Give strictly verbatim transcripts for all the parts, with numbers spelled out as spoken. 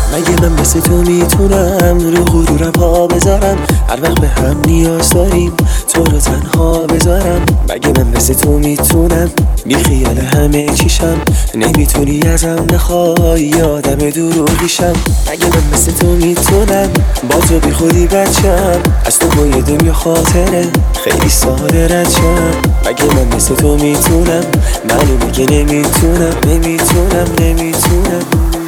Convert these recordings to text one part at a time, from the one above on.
مگه من مثل تو میتونم رو غرورم پا بذارم؟ هر وقت به هم نیاز داریم تو رو تنها بذارم. مگه من مثل تو میتونم بی خیال همه چیشم؟ نمیتونی ازم نخوای یادم دروغیشم. مگه من مثل تو میتونم با تو بی خودی بچم؟ از تو با یه دنیا خاطره خیلی ساده رد شم. مگه من مثل تو میتونم؟ معلومه که نمیتونم نمیتونم نمیتونم.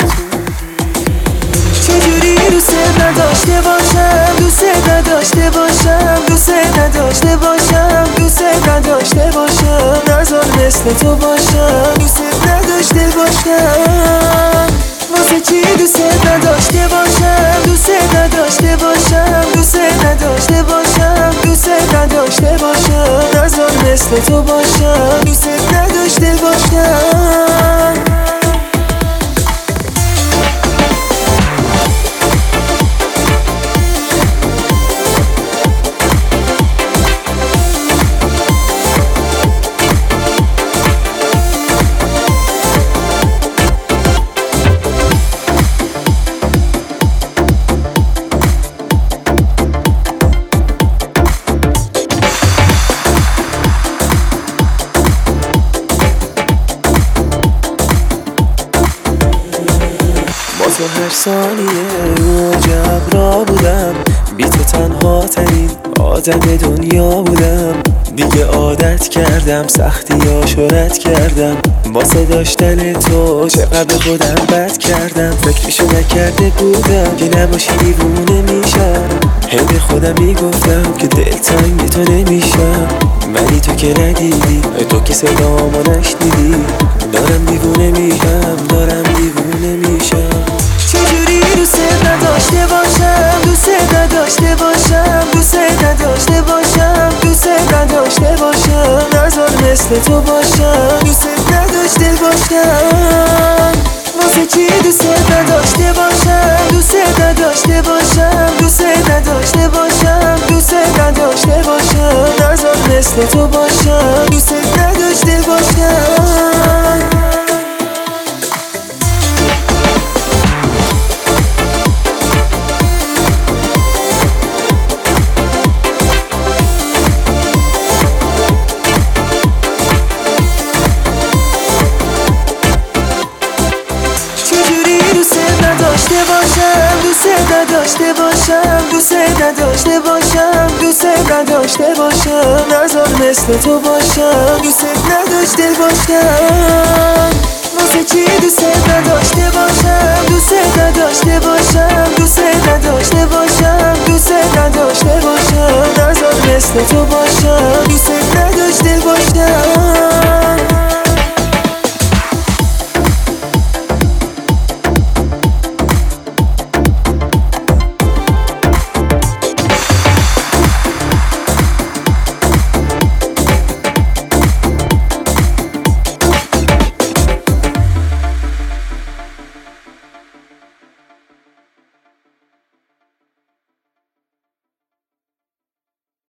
چجوری دوست نداشته باشم، دوست نداشته باشم، دوست نداشته باشم، دوست نداشته باشم، نذار مثل تو باشم، دوست نداشته باشم. واسه چی دوست نداشته باشم، دوست نداشته باشم، دوست نداشته باشم، دوست نداشته باشم، نذار مثل تو باشم، دوست نداشته باشم. تو هر ثانیه رو جبرا بودم، بی تو تنها ترین آدم دنیا بودم. دیگه عادت کردم سختی ها شرط کردم، واسه داشتن تو چقدر خودم بد کردم. فکرشو نکرده بودم که نباشی دیوونه میشم. هی به خودم میگفتم که دلتنگ تو نمیشم، ولی تو که ندیدی، تو که صدامو نشنیدی. دارم دیوونه میشم دارم دیوونه میشم. چجوری دوست نداشته باشم، دوست نداشته باشم، دوست نداشته باشم، دوست نداشته باشم، نذار مثل تو باشم، دوست نداشته باشم. واسه چی دوست نداشته باشم، دوست نداشته باشم، دوست نداشته باشم، دوست نداشته باشم، نذار مثل تو باشم، دوست نداشته باشم. نداشته باشم، دوست نداشته باشم، دوست نداشته باشم، دوست نداشته باشم، نذار مثل تو باشم، دوست نداشته باشم. واسه چی دوست نداشته باشم، دوست نداشته باشم، دوست نداشته باشم، دوست نداشته باشم، نذار مثل تو باشم، دوست نداشته باشم.